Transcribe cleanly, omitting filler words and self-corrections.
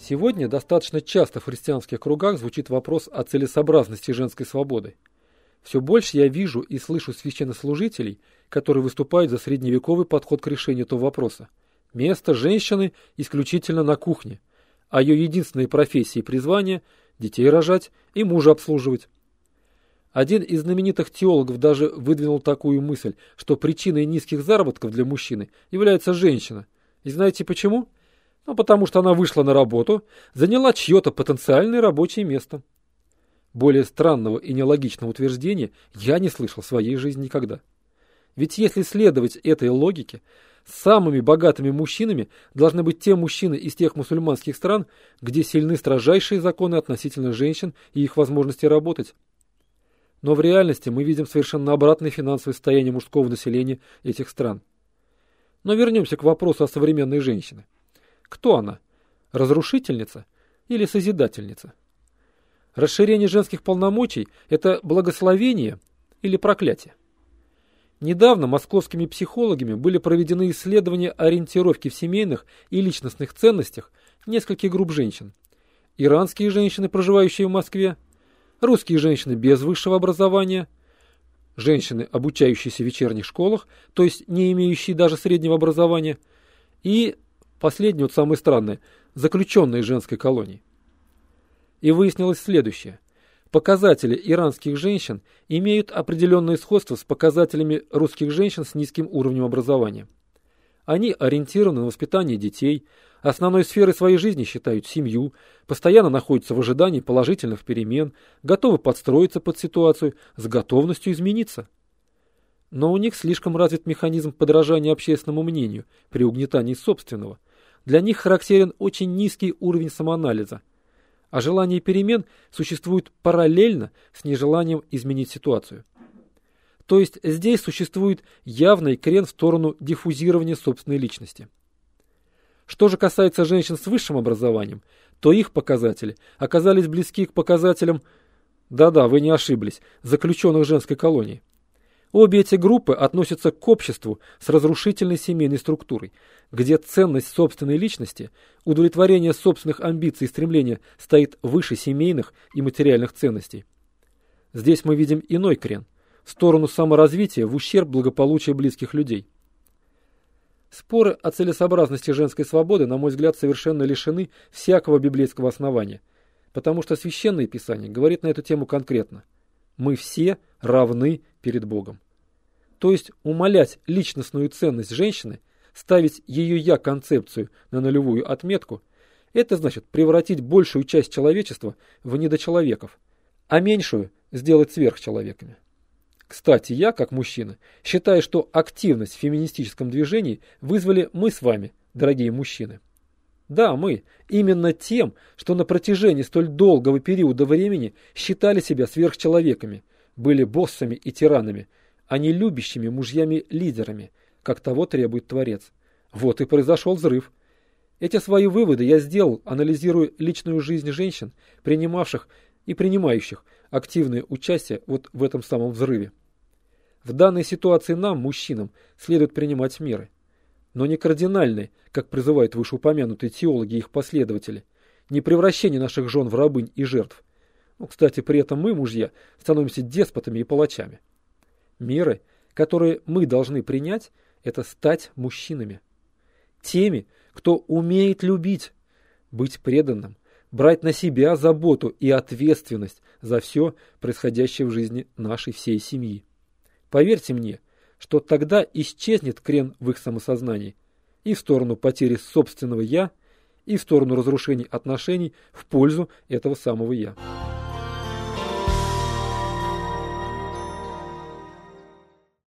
Сегодня достаточно часто в христианских кругах звучит вопрос о целесообразности женской свободы. Все больше я вижу и слышу священнослужителей, которые выступают за средневековый подход к решению этого вопроса. Место женщины исключительно на кухне, а ее единственные профессии и призвания – детей рожать и мужа обслуживать. Один из знаменитых теологов даже выдвинул такую мысль, что причиной низких заработков для мужчины является женщина. И знаете почему? Потому что она вышла на работу, заняла чье-то потенциальное рабочее место. Более странного и нелогичного утверждения я не слышал в своей жизни никогда. Ведь если следовать этой логике, самыми богатыми мужчинами должны быть те мужчины из тех мусульманских стран, где сильны строжайшие законы относительно женщин и их возможности работать. Но в реальности мы видим совершенно обратное финансовое состояние мужского населения этих стран. Но вернемся к вопросу о современной женщине. Кто она? Разрушительница или созидательница? Расширение женских полномочий – это благословение или проклятие? Недавно московскими психологами были проведены исследования ориентировки в семейных и личностных ценностях нескольких групп женщин. Иранские женщины, проживающие в Москве, русские женщины без высшего образования, женщины, обучающиеся в вечерних школах, то есть не имеющие даже среднего образования, и, последнее, вот самое странное, заключенные женской колонии. И выяснилось следующее. Показатели иранских женщин имеют определенное сходство с показателями русских женщин с низким уровнем образования. Они ориентированы на воспитание детей, основной сферой своей жизни считают семью, постоянно находятся в ожидании положительных перемен, готовы подстроиться под ситуацию, с готовностью измениться. Но у них слишком развит механизм подражания общественному мнению при угнетании собственного. Для них характерен очень низкий уровень самоанализа. А желание перемен существует параллельно с нежеланием изменить ситуацию. То есть здесь существует явный крен в сторону диффузирования собственной личности. Что же касается женщин с высшим образованием, то их показатели оказались близки к показателям, да-да, вы не ошиблись, заключенных женской колонии. Обе эти группы относятся к обществу с разрушительной семейной структурой, где ценность собственной личности, удовлетворение собственных амбиций и стремления стоит выше семейных и материальных ценностей. Здесь мы видим иной крен, в сторону саморазвития в ущерб благополучия близких людей. Споры о целесообразности женской свободы, на мой взгляд, совершенно лишены всякого библейского основания, потому что Священное Писание говорит на эту тему конкретно. Мы все равны перед Богом. То есть умалять личностную ценность женщины, ставить ее «я»-концепцию на нулевую отметку, это значит превратить большую часть человечества в недочеловеков, а меньшую сделать сверхчеловеками. Кстати, я, как мужчина, считаю, что активность в феминистическом движении вызвали мы с вами, дорогие мужчины. Да, мы, именно тем, что на протяжении столь долгого периода времени считали себя сверхчеловеками, были боссами и тиранами, а не любящими мужьями-лидерами, как того требует Творец. Вот и произошел взрыв. Эти свои выводы я сделал, анализируя личную жизнь женщин, принимавших и принимающих активное участие вот в этом самом взрыве. В данной ситуации нам, мужчинам, следует принимать меры. Но не кардинальные, как призывают вышеупомянутые теологи и их последователи, не превращение наших жен в рабынь и жертв. Кстати, при этом мы, мужья, становимся деспотами и палачами. Меры, которые мы должны принять, это стать мужчинами. Теми, кто умеет любить, быть преданным, брать на себя заботу и ответственность за все происходящее в жизни нашей всей семьи. Поверьте мне, что тогда исчезнет крен в их самосознании и в сторону потери собственного «я», и в сторону разрушения отношений в пользу этого самого «я».